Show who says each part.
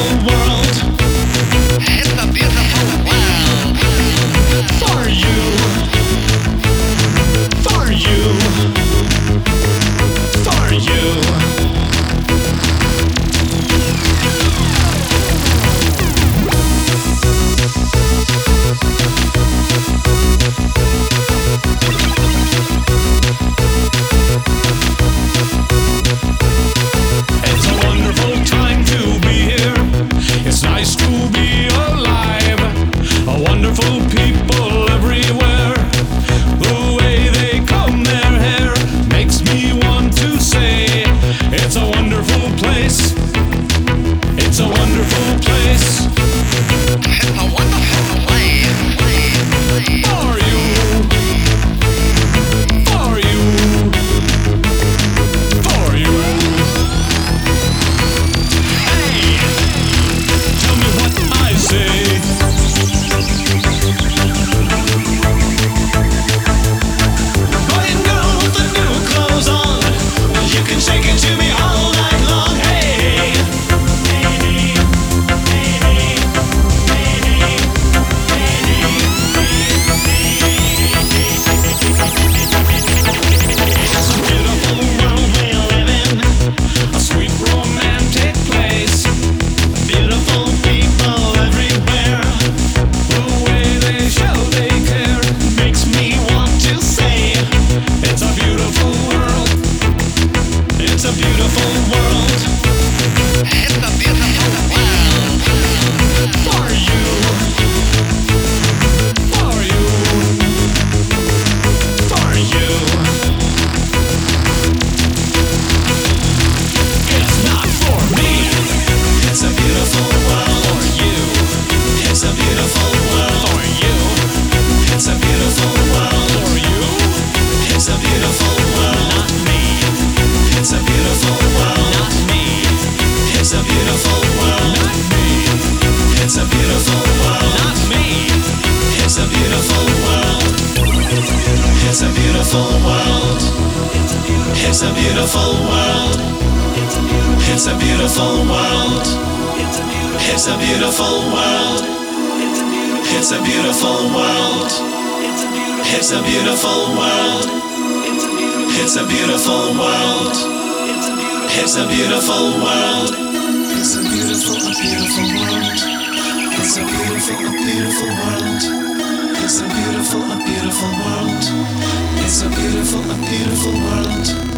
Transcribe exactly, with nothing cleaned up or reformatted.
Speaker 1: world.
Speaker 2: It's a beautiful world.
Speaker 1: For you. For you. For you. It's a wonderful time to be here. It's nice to be alive. A wonderful people everywhere. The way they comb their hair makes me want to say, it's a wonderful place. It's a wonderful place.
Speaker 2: It's a wonderful place.
Speaker 1: For you. For you. For you. Hey, tell me what I say. Boy and girl with the new clothes on, you can shake it to me all night long. Hey, it's a beautiful world we live in, a sweet romantic place. Beautiful people everywhere. The way they show they care makes me want to say, it's a beautiful world. It's a beautiful world.
Speaker 2: It's a beautiful world.
Speaker 1: For you. For you. For you. It's not for me. It's a beautiful world. For you. It's a beautiful world. For you. It's a beautiful world. For you. It's a beautiful world. Not me. It's a beautiful world. Not me. It's a beautiful world. Not me. It's a beautiful world. Not me. It's a beautiful world. It's a beautiful world. It's a beautiful world. It's a beautiful world. It's a beautiful world. It's a beautiful world. It's a beautiful world. It's a beautiful world. It's a beautiful world. It's a beautiful, a beautiful world. It's a beautiful, a beautiful world. It's a beautiful, a beautiful world. It's a beautiful, a beautiful world.